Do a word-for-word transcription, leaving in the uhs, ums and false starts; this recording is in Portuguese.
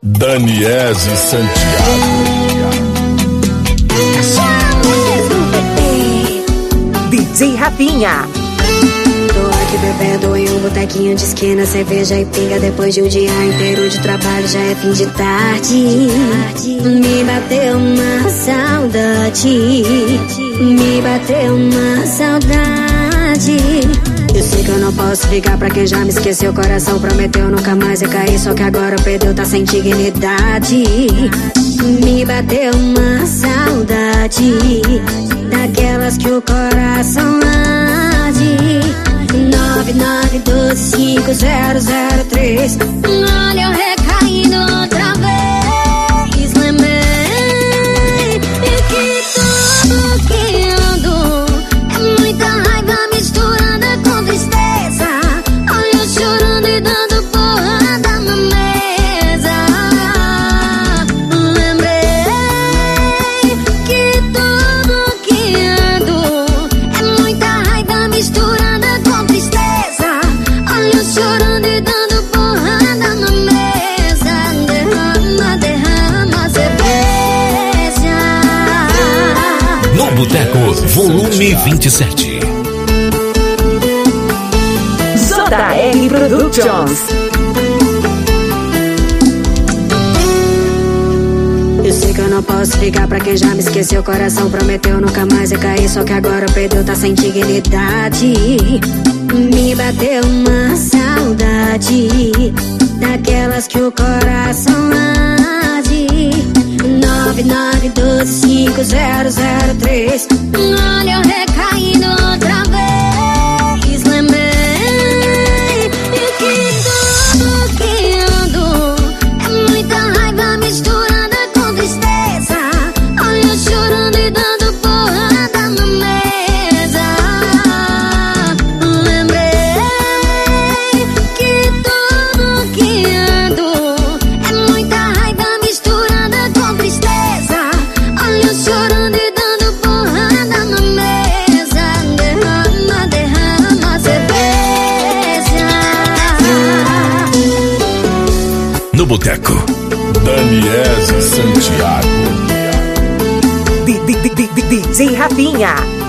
Daniese Santiago. D J Rafinha. Tô aqui bebendo em um botequinho de esquina, cerveja e pinga. Depois de um dia inteiro de trabalho, já é fim de tarde. Me bateu uma saudade, me bateu uma saudade. Eu sei que eu não posso ligar pra quem já me esqueceu. O coração prometeu nunca mais recair, só que agora perdeu, tá sem dignidade. Me bateu uma saudade, daquelas que o coração arde. Nove nove doze cinco zero zero três. Olha eu recaindo outra vez. Lembrei que tudo que ando é muita raiva misturada com tristeza. Olha eu chorando e dando porrada na mesa. Lembrei que tudo que ando é muita raiva misturada com tristeza. Olha eu chorando e dando porrada na mesa. Derrama, derrama cerveja. No Boteco, volume vinte e sete. J R Productions. Eu sei que eu não posso ligar pra quem já me esqueceu. O coração prometeu nunca mais recair, só que agora perdeu, tá sem dignidade. Me bateu uma saudade, daquelas que o coração arde. Nove nove doze cinco zero zero três. Olha eu recaindo outra vez. Lembrei que tudo que ando é muita raiva misturada com tristeza. Olha eu chorando e dando porrada na mesa. Lembrei que tudo que ando é muita raiva misturada com tristeza. Olha eu chorando e dando porrada na mesa. Derrama, derrama cerveja. No Boteco. Daniese Santiago. D J Rafinha.